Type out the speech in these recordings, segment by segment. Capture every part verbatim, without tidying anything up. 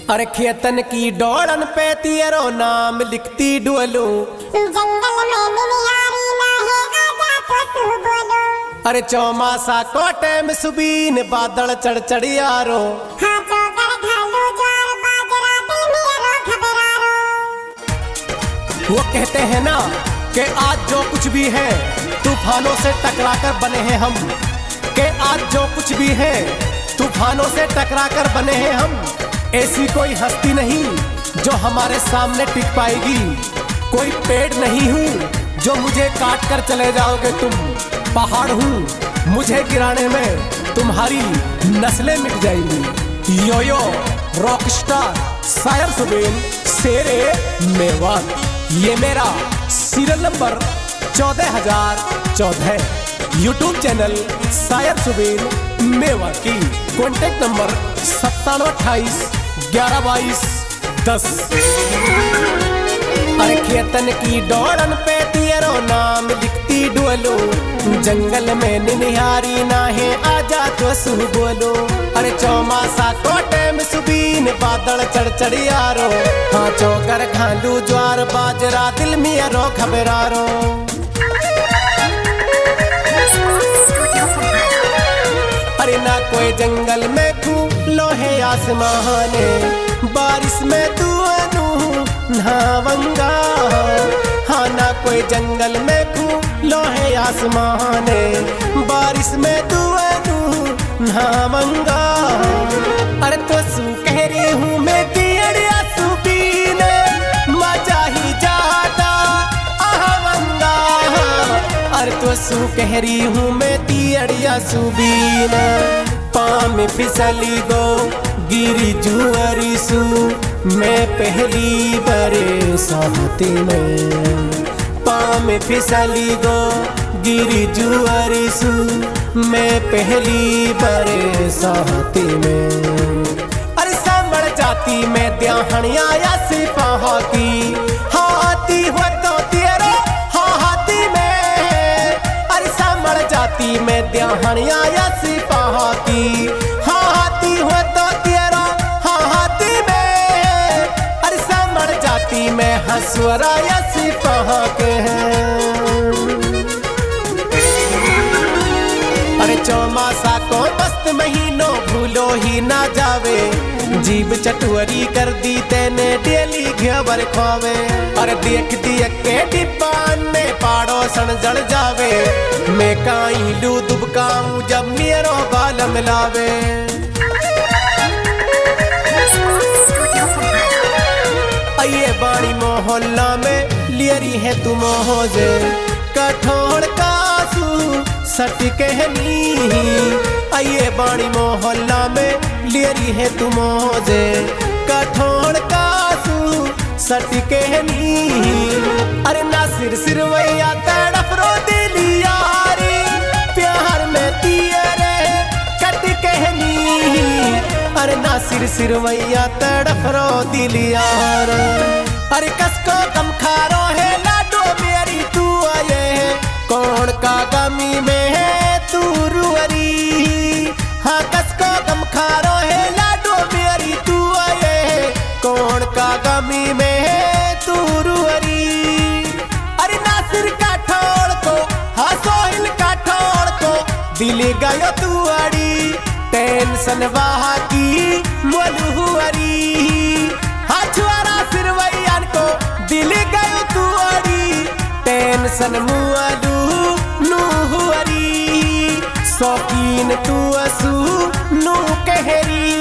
अरे खेतन की डोड़न पे तेरो नाम लिखती डुअलू, जंगल में निहारी ना है आजा तो तू बोलो। अरे चौमासा कोटे में सुबीन बादल चढ़ चढ़ यारो, हाँ चौगर घालू ज्वार बाजरा दिल में रो घबरारो। वो कहते हैं ना कि आज जो कुछ भी है तूफानों से टकरा कर बने हैं हम, कि आज जो कुछ भी है तूफानों से टकरा कर बने हैं हम। ऐसी कोई हस्ती नहीं जो हमारे सामने टिक पाएगी, कोई पेड़ नहीं हूँ जो मुझे काट कर चले जाओगे तुम। पहाड़ हूँ मुझे गिराने में तुम्हारी नस्लें मिट जाएंगी। यो यो रॉकस्टार शायर सुबीन शेरे मेवात, ये मेरा सीरियल नंबर चौदह हजार चौदह। यूट्यूब चैनल शायर सुबीन मेवाती। कॉन्टेक्ट नंबर सत्तानवे अट्ठाईस ग्यारह बाईस दस। अरे खेतन की डोड़न पे तेरो नाम लिखती डुअलो, जंगल में निहारी ना है आजा तो सू बोलो। अरे चौमासा कोटे में सुबीन बादल चढ़ चढ़ यारो, हाँ चौकर घालू ज्वार बाजरा दिल में रो घबरारो। अरे ना कोई जंगल में खू लोहे आसमाने, बारिश में तू अनु नहावंगा। हाँ ना कोई जंगल में खू लोहे आसमाने, बारिश में तू अनु नहावंगा। अरे तो सू कह रही हूँ मैं तियड़िया सुबीन, मजा ही जाता आहवंगा। अरे तो सू कह रही हूँ मैं तियड़िया सुबीन, पाम फिसली गो गिरी जुअरी सू मैं पहली बरे साहती में। पाम फिसली गो गिरी जुअरी सू मैं पहली बरे साहती में। अरे सांभर जाती में द्याहणिया या सिपाहा की, हाथी हो तो तेरो हाथी में। अरे सांभर जाती में द्याहणिया या सिपाहा की, हाथी हो तो तेरो हाथी में। अरे सांभर जाती में हंसुरा या सिपाहा के हैं। अरे चौमासा को मस्त महीनों भूलो ही ना जावे, जीभ चटुअरी कर दी तेने डेली घेवर खावे। अरे देख दिया के डिब्बान में पाड़ो सन जड़ जावे, मैं काई लू दुबकाऊं जब मेरो बाल मिलावे। ये बाणी मोहल्ला में लियरी है तू मोहजे, कठोर कासू सट कहनी। ये बाणी मोहल्ला में लियरी है तू मोहजे, कठोर कासू सट कहनी। अरे ना सिर सिरवैया तड़फ रो दिली यारी, प्यार में तियरे कट कहनी। अरे ना सिर सिरवैया तड़फ रो दिल यार। अरे कसको कम खारो है लाडो मेरी तू आये है, कौन का गमी में है तू रुअरी। हाँ कसको कम खारो है लाडो मेरी तू आये है, कौन का गमी में है तू रुअरी। अरे नासिर का ठोड़ को हाँ सोहिल का ठोड़ को दिल गयो तू अड़ी, टेंशन वहा की मोलुहुअरी। हाथुआरा सिरवैयान को दिल गयो तू अड़ी, टेंशन मुअलू नुहुअरी। शौकीन तू असू नु कहरी।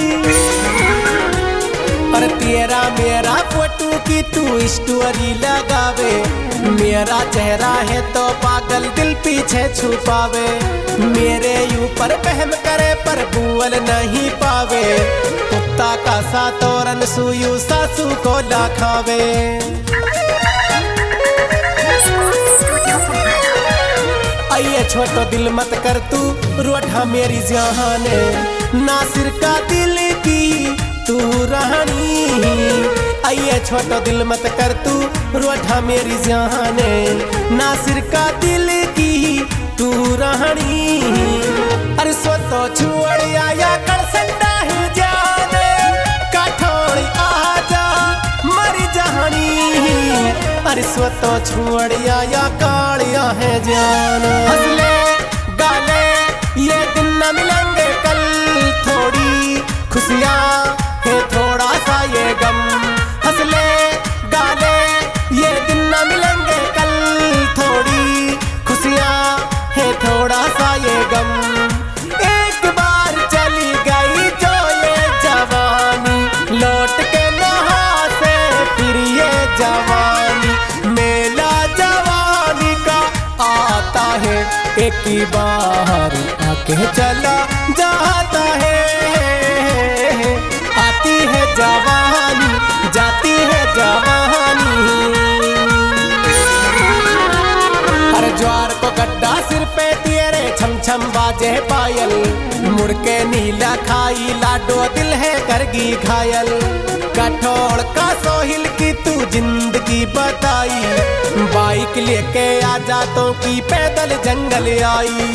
पर तेरा मेरा फोटो की तू स्टोरी लगावे, मेरा चेहरा है तो पागल दिल पीछे छुपावे। मेरे ऊपर बहम करे पर बुअल नहीं पावे, कुत्ता का सा तोरन सुयू सासू को लाखावे। आइए छोटो दिल मत कर तू रोठा मेरी जहाने, नासिर का दिल की तू रहनी। आइए छोटो दिल मत कर तू रोठा मेरी जहाने, नासिर का दिल की तू रहनी। अरे सो तो छुअड़िया या कर संडा ही जाने, काठो तो छुअड़िया या कालिया है जान। हंसले गाले ये दिन न मिलेंगे कल, थोड़ी खुशियाँ है थोड़ा सा ये गम। हंसले गाले ये दिन न मिलेंगे कल, थोड़ी खुशियाँ है थोड़ा सा ये गम। एक बार चली गई जो ये जवानी, लौट के नहा से फिर ये जवानी। मेला जवानी का आता है एक ही बार आके चला जाता है। आती है जवानी जाती है जवानी। हर ज्वार को गड्ढा सिर पे तेरे छम छम बाजे पायल, मुड़ के नीला खाई लाडो दिल है करगी घायल। कठोर का सोहिल की तू जिंदगी बताई, बाइक लेके आ जातों की पैदल जंगल आई।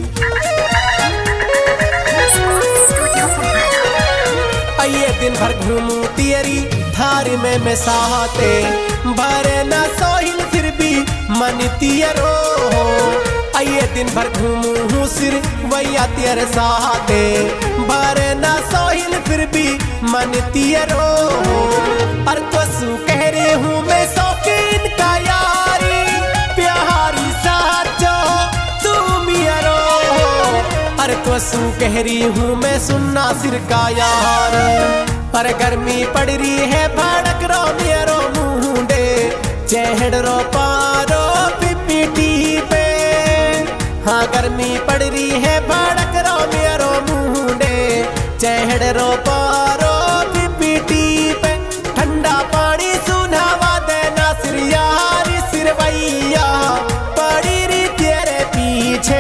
आइए दिन भर घूमू तेरी थार में मैं साहते, भरे ना सोहिल फिर भी मन तियरो। आइए दिन भर घूमू हूँ सिर वैया तेरे साहते, भरे ना सोहिल फिर भी मन तियरो। और कसू कह रही हूँ मैं शौकीन का यारी, प्यारी साचो तू मियरो। और कसू कह रही हूँ मैं सुनना सिर का यार। पर गर्मी पड़ रही है भड़क रो मेरो मुंडे, चढ़ रो पारो पीपीटी पे। हाँ गर्मी पड़ रही है भड़क रो मेरो मुंडे, चढ़ रो पारो पीपीटी पे। ठंडा पानी सुनावा देना सिर यारी सिरवैया, पड़ी रही तेरे पीछे।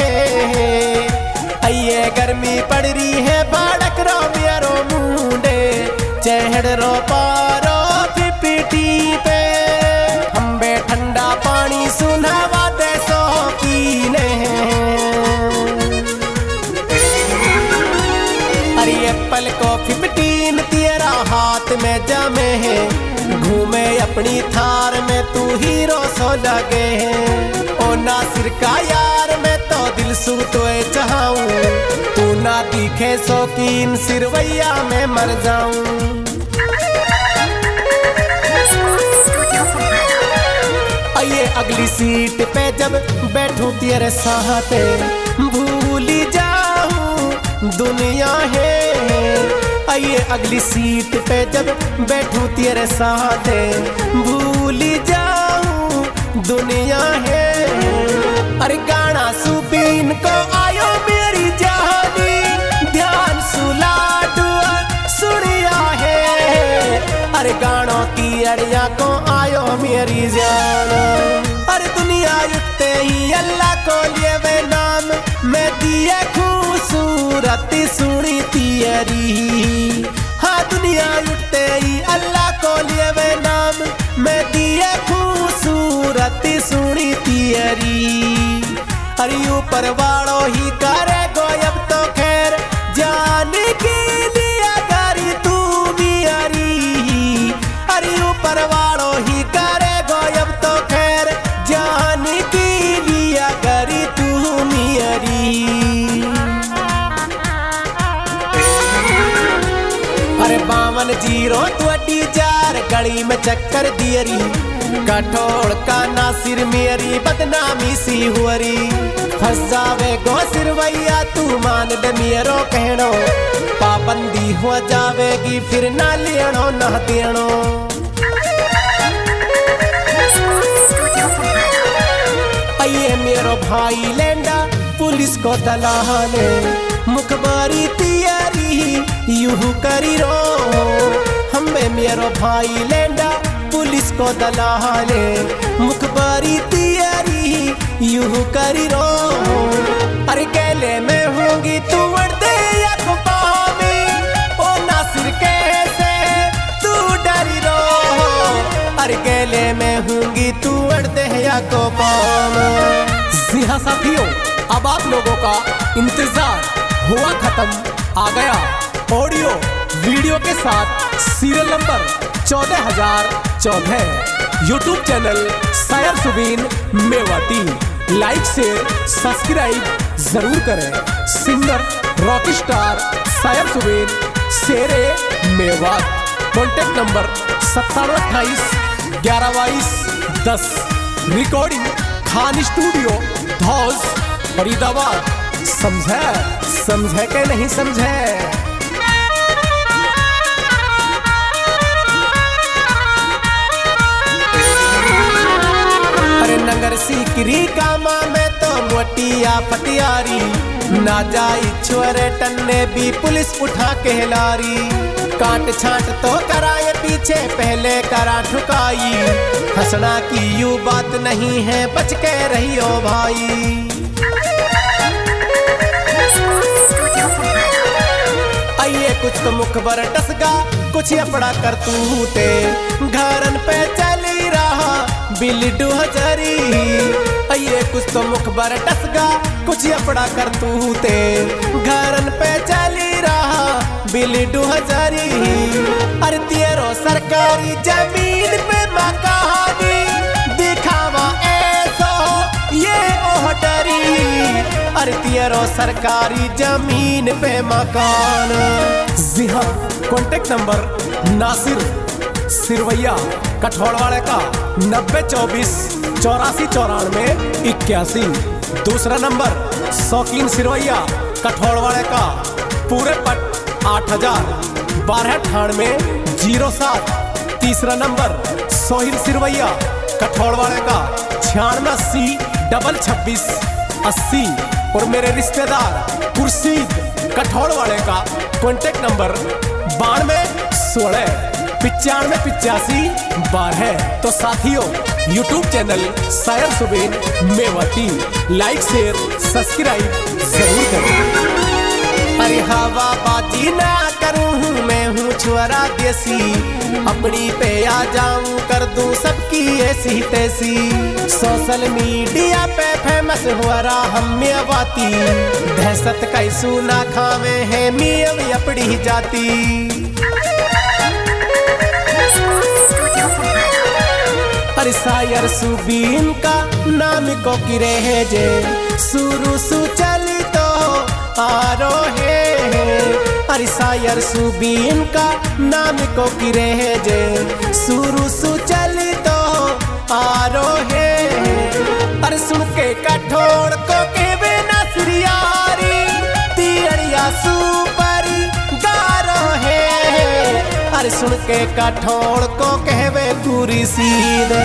आइए गर्मी पड़ रही है भड़क रो मेरो मुंडे, चढ़ रो पारो पीपीटी पे। हम बे ठंडा पानी सुनावा दे सो पीने। अरे एप्पल को फिफ्टीन तेरा हाथ में जमे है, घूमे अपनी थार में तू हीरो सो लगे है। ओ नासिर का यार मैं तो दिल सू तो चाहूं, तू ना दिखे शौकीन सिरवैया में मर जाऊं। आइए अगली सीट पे जब बैठूं तेरे साथ, भूल जाऊं दुनिया है। आइए अगली सीट पे जब बैठूं तेरे साथ, भूल जाऊं दुनिया है। अरे गाना सुबीन को आयो मेरी जानी, ध्यान सुला दुआ सुनिया है। अरे गानों की अड़िया को आयो मेरी जान। अरे दुनिया युक्ते ही अल्लाह को लिए वे नाम, मैं दिए खूबसूरत सुनी तियरी। हाँ दुनिया युक्ते ही अल्लाह को लिए वे नाम, मैं दिए खूबसूरत सुनी तियरी। अरे ऊपर वालों ही करे गोयब तो खैर, जान की लिया करी तू मियारी। अरे ऊपर वालों ही करे गोयब तो खैर, जान की लिया करी तू मियारी। अरे बावन जीरो ट्वेंटी जार गली में चक्कर दियरी, कठोर का नासिर मेरी बदनामी सी हुअरी। फंस जावे गो सिरवैया तू मान ले मेरो कहनो, पाबंदी हो जावेगी फिर ना लेनो ना देनो। आइए मेरो भाई लेंडा पुलिस को दलाने, मुखबारी तियारी यूं करी रो। हमें मेरो भाई लेंडा पुलिस को दलाले, मुखबारी तियारी यूं करी रो। अरे गले में होंगी तू वर्दे या कुपामी, ओ नासिर कैसे तू डरी रो। अरे गले में होंगी तू वर्दे या कुपामी। जी हाँ साथियों, अब आप लोगों का इंतजार हुआ खत्म, आ गया ऑडियो वीडियो के साथ सीरियल नंबर चौदह हजार चौदह। यूट्यूब चैनल शायर Subeen Mewati like share subscribe जरूर करें। सिंगर रॉक स्टार शायर सुबीन शेरे मेवात। कॉन्टेक्ट नंबर सत्तानवे अट्ठाईस ग्यारह बाईस दस। Recording Khan studio Dhaus Faridabad. समझे समझे के नहीं समझे। अरे नगर सीकरी कामा में तो मोटिया फटियारी ना जाई छोरे टन्ने भी पुलिस उठा के लारी। काट छाट तो कराए पीछे पहले करा ठुकाई। हंसना की यू बात नहीं है बच के रहियो भाई। आइए कुछ तो मुखबर टसगा कुछ अपना कर तू ते। घरन पे चली रहा बिल्डू हजारी। आइए कुछ तो मुखबर टसगा कुछ अपना कर तू ते। घरन पे चली रहा बिल्डू हजारी। अरे तेरो सरकारी जमीन पे मकानी दिखावा ऐसो ये ओहटरी। अरे तेरो सरकारी जमीन पे मकान। जी हाँ कॉन्टेक्ट नंबर नासिर सिरवैया कठौड़वाड़े का नब्बे चौबीस चौरासी चौरानवे इक्यासी। दूसरा नंबर शौकीन सिरवैया कठौड़वाड़े का पूरे पट आठ हजार बारह अठानवे जीरो सात। तीसरा नंबर सोहिल सिरवैया कठौड़वाड़े का छियानवे अस्सी डबल छब्बीस अस्सी। और मेरे रिश्तेदार खुर्शीद कठौड़वाड़े का कॉन्टेक्ट नंबर बानवे सोलह पिचानवे पिचासी बारह। तो साथियों यूट्यूब चैनल शायर Subeen Mewati like share subscribe जरूर करें। अरे हवा बाजी ना करूँ मैं हूँ छुआरा देसी। अपनी पे आ जाऊं कर दूं सबकी ऐसी तैसी। सोशल मीडिया पे फेमस हुआ रहा हम मेवाती। दहशत कैसू ना खावे है मियाँ अपनी जाती। अरे शायर सुबीन का नाम को किरे है जे। शुरू सु चली तो आरो है। अरे शायर सुबीन का नाम को किरे है जे। शुरू सु चली तो आरो है। अरे सुन के कठोर को के बिना सिरियारी तियड़िया सुपरी गारो है। अरे सुन के कठोर को कहवे पूरी सीधे।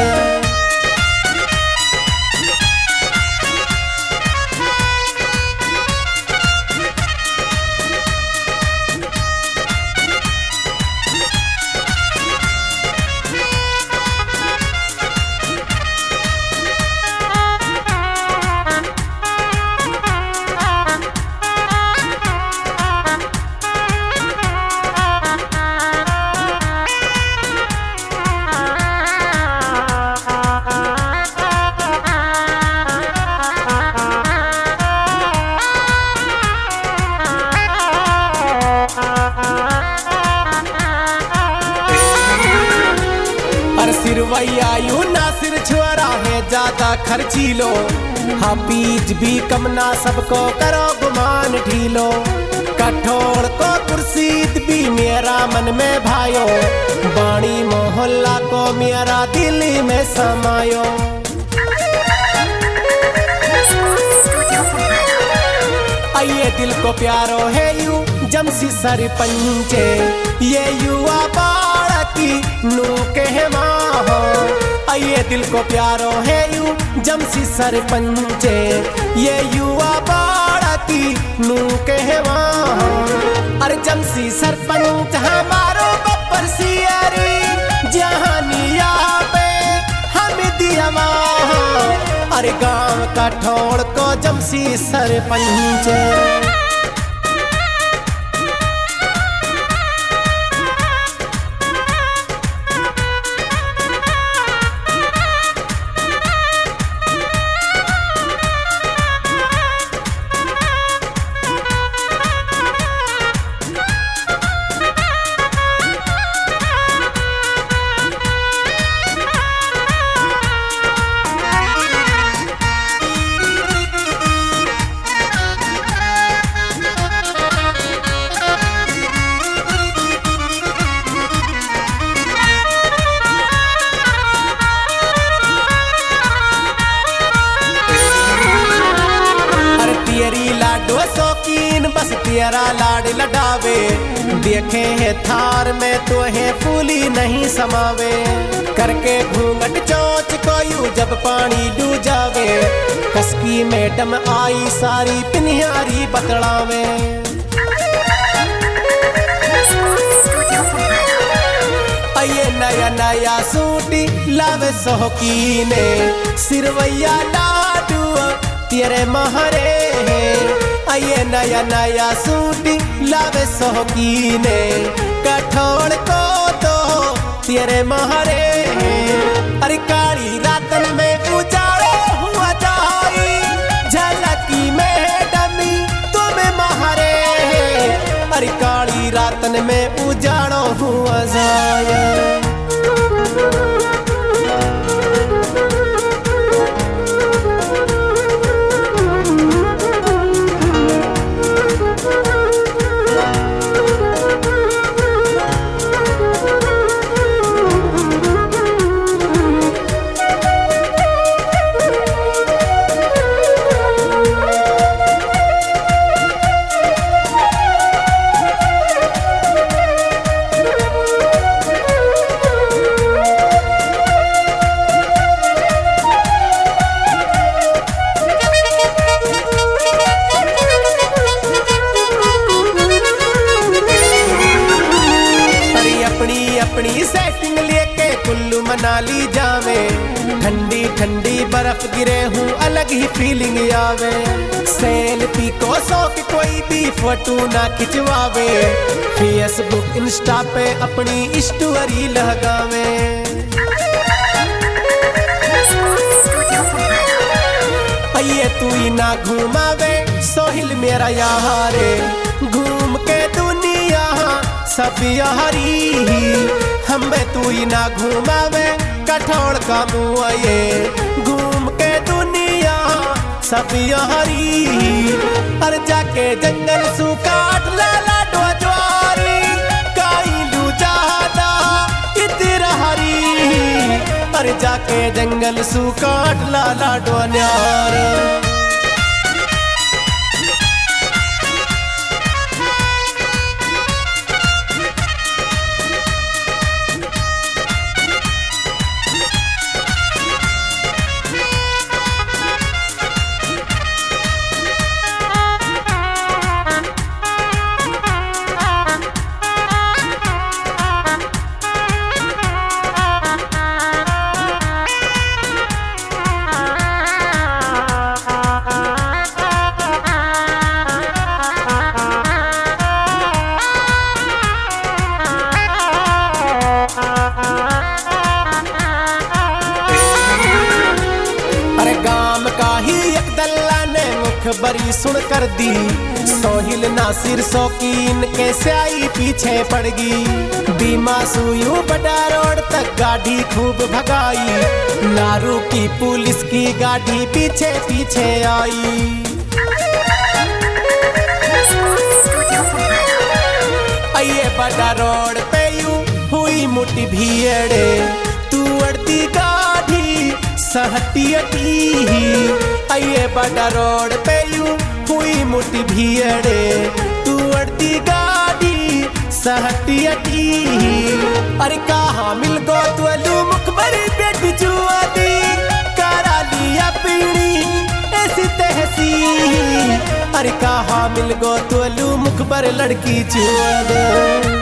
सिरवैया यू नासिर छुआरा है ज्यादा खर्चीलो। हाँ बीज भी कम ना सबको करो गुमान ढीलो। कठोर को कुर्सीद भी मेरा मन में भायो। बाणी मोहल्ला को मेरा दिल्ली में समायो। आइए दिल को प्यारो है यू जमसी सरपंचे। ये युवा बाड़ा की नू कहमा हो। आइए दिल को प्यारो है यू जमसी सरपंचे। ये युवा बाड़ा की नू कहमा हो। अरे जमसी सरपंच हमारो बब्बर सियारी जहानिया पे हम दिया। अरे गांव कठौड़ को जमसी सरपंच। बस तेरा लाड लडावे, देखे है थार में तो है फूली नहीं समावे। करके घूंघट चोंच कोयू जब पानी डू जावे, कसकी मैडम आई सारी पिन्यारी बतलावे। ये नया नया सूटी लावे सोहकीने, सिरवैया लाडू तेरे महरे है। ये नया नया सूटी लावे सोहकीने, कठोर को तो तेरे महरे है। अरे काली रातन में उजाड़ो हुआ जाई, झलकी मैडमी तुम्हें महरे है। अरे काली रातन में उजाड़ो हुआ जाए। अपनी सेटिंग लेके कुल्लू मनाली जावे, ठंडी ठंडी बर्फ गिरे हूँ अलग ही फीलिंग आवे। सेल्फी को शौक कोई भी फोटो ना खिंचवावे, फेसबुक इंस्टा पे अपनी स्टोरी लगावे। ये तू ही ना घुमावे सोहिल मेरा यारे, घूम के दुनिया सब यारी। हम तू ही ना घुमावे कठोर का मुआ, ये घूम के दुनिया सब यारी। अरे जाके जंगल सु काट लाला डो ज्वारी, काई लू जादा इतरा हरी। अरे जाके जंगल सु काट लाला डो न्यार। बरी सुन कर दी सोहिल नासिर शौकीन कैसे आई पीछे पड़ गई। बीमा सुयू बड़ा रोड तक गाड़ी खूब भगाई, नारू की पुलिस की गाड़ी पीछे पीछे आई। ये बड़ा रोड पे यू हुई मुट्ठी भीड़े, तू अड़ती गाड़ी सहटी अटी। ये बड़ा रोड पे यू हुई मुट्ठी भीड़े, तू अड़ती गाड़ी सहटी अटी। अरे कहाँ मिल गो तुलू मुखबरी बेटी चुआ दी, करा लिया पीड़ी ऐसी तहसी। अरे कहाँ मिल गो तुलू मुखबर लड़की चुआ दे।